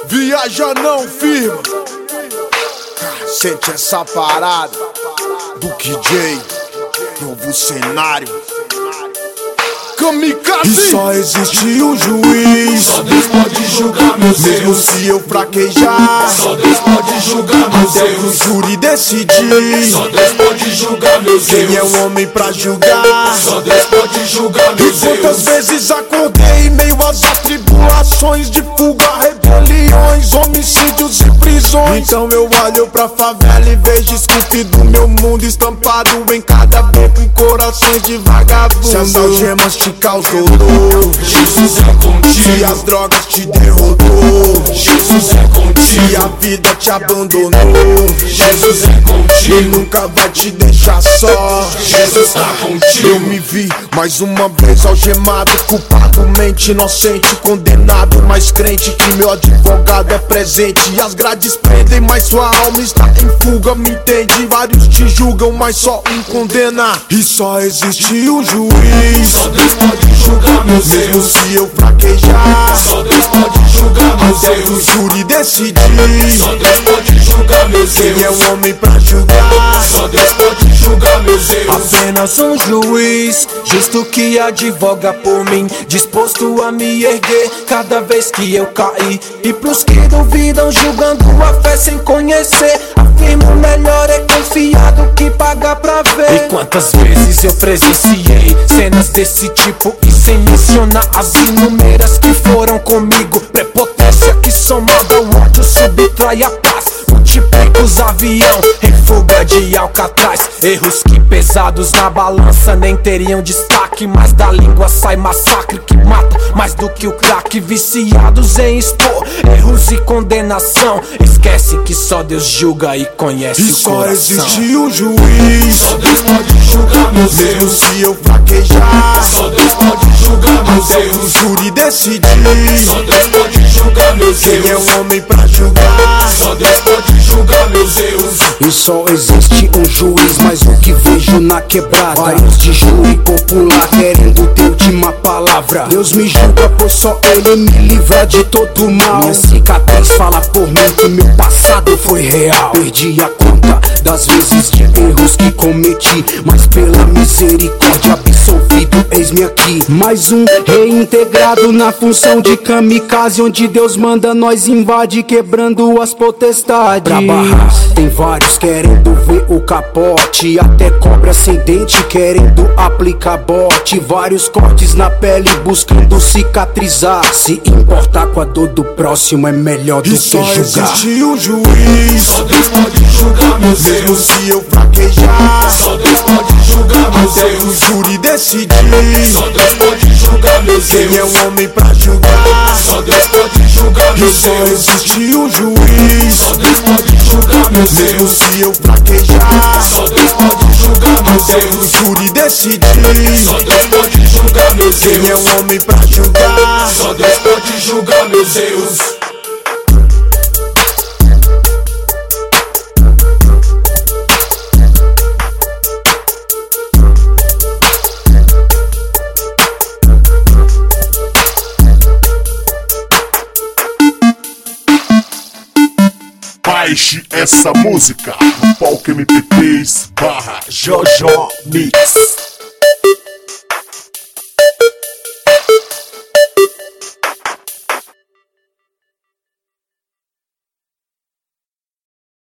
Viaja não firma. Sente essa parada do KJ, novo cenário. Kamikaze. E só existe um juiz, só Deus pode julgar meus mesmo erros. se eu fraquejar, Só Deus pode julgar meus até o erros. júri decidir. Só Deus pode julgar meus Quem é erros. o homem pra julgar? Só Deus pode julgar E meus quantas erros. vezes acordei em meio às atribulações de fuga, rebeliões, homicídios e prisões. Então eu olho pra favela e vejo esculpido meu mundo estampado em cada beco, em corações de vagabundo. Se as algemas te causou dor, Jesus é contigo. se as drogas te derrotou, Jesus é contigo. se a vida te abandonou, Jesus é Ele contigo. nunca vai te deixar só. Jesus tá Eu contigo. me vi mais uma vez algemado, culpado, mente inocente, condenado, mas crente que meu advogado é presente. E as grades prendem, mas sua alma está em fuga, me entende? Vários te julgam, mas só um condena. E só existe um juiz, Só Deus pode julgar meus mesmo erros. se eu fraquejar, Só Deus pode julgar meus até o erros. júri decidir. Só Deus pode julgar meus Quem é erros. o homem pra julgar? Só Deus pode julgar meus erros. Apenas um juiz justo que advoga por mim, disposto a me erguer cada vez que eu cair. E pros que duvidam, julgando a fé sem conhecer, afirmo melhor é confiar do que pagar pra ver. E quantas vezes eu presenciei cenas desse tipo, e sem mencionar as inúmeras que foram comigo. Prepotência que somada ao ódio subtrai a paz, multiplica os avião em fuga de Alcatraz. Erros que pesados na balança nem teriam destaque, mas da língua sai massacre que mata mais do que o crack. Viciados em expor erros e condenação, esquece que só Deus julga e conhece E o só coração. existe um juiz, Só Deus pode julgar meus mesmo erros. se eu fraquejar, Só Deus pode julgar meus até o erros. júri decidir. Só Deus pode julgar meus Quem é erros. o homem pra julgar? Só Deus pode julgar meus erros. E só existe um juiz, mas o que vejo na quebrada, vários de júri popular querendo ter última palavra. Deus me julga, pois só Ele me livra de todo mal. Minha cicatriz fala por mim que meu passado foi real. Perdi a conta das vezes de erros que cometi, mas pela misericórdia absolvido, eis-me aqui. Mais um reintegrado na função de kamikaze, onde Deus manda, nós invade, quebrando as potestades. Pra barrar, tem vários querendo ver o capote, até cobra sem dente querendo aplicar bote. Vários cortes na pele buscando cicatrizar. Se importar com a dor do próximo é melhor do E que só julgar. existe um juiz, Só Deus pode julgar meus mesmo erros. se eu fraquejar, Só Deus pode julgar meus até o erros. júri decidir. Só Deus pode julgar meus Quem é erros. o homem pra julgar? Só Deus pode julgar E meus só erros. existe um juiz, Só Deus pode julgar meus mesmo erros. se eu fraquejar, Só Deus pode julgar meus até o erros. júri decidir. Só Deus pode julgar meus Quem é erros. o homem pra julgar? Só Deus pode julgar meus erros. Baixe essa música no palco MP3/JoJo Mix.